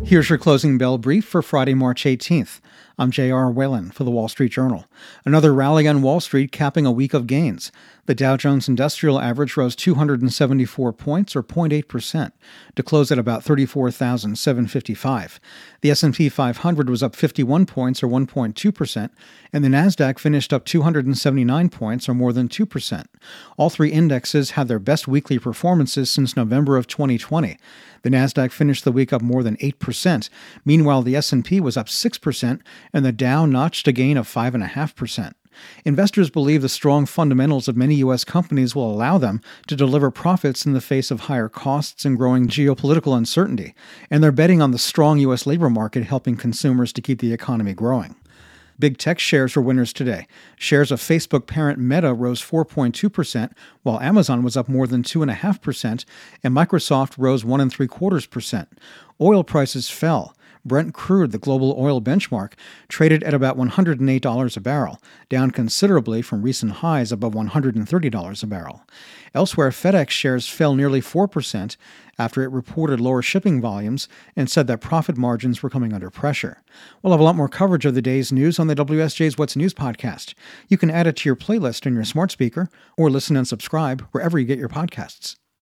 Here's your closing bell brief for Friday, March 18th. I'm J.R. Whalen for The Wall Street Journal. Another rally on Wall Street capping a week of gains. The Dow Jones Industrial Average rose 274 points, or 0.8%, to close at about 34,755. The S&P 500 was up 51 points, or 1.2%, and the Nasdaq finished up 279 points, or more than 2%. All three indexes had their best weekly performances since November of 2020. The Nasdaq finished the week up more than 8%. Meanwhile, the S&P was up 6%, and the Dow notched a gain of 5.5%. Investors believe the strong fundamentals of many U.S. companies will allow them to deliver profits in the face of higher costs and growing geopolitical uncertainty, and they're betting on the strong U.S. labor market helping consumers to keep the economy growing. Big tech shares were winners today. Shares of Facebook parent Meta rose 4.2%, while Amazon was up more than 2.5%, and Microsoft rose 1.75%. Oil prices fell. Brent crude, the global oil benchmark, traded at about $108 a barrel, down considerably from recent highs above $130 a barrel. Elsewhere, FedEx shares fell nearly 4% after it reported lower shipping volumes and said that profit margins were coming under pressure. We'll have a lot more coverage of the day's news on the WSJ's What's News podcast. You can add it to your playlist on your smart speaker or listen and subscribe wherever you get your podcasts.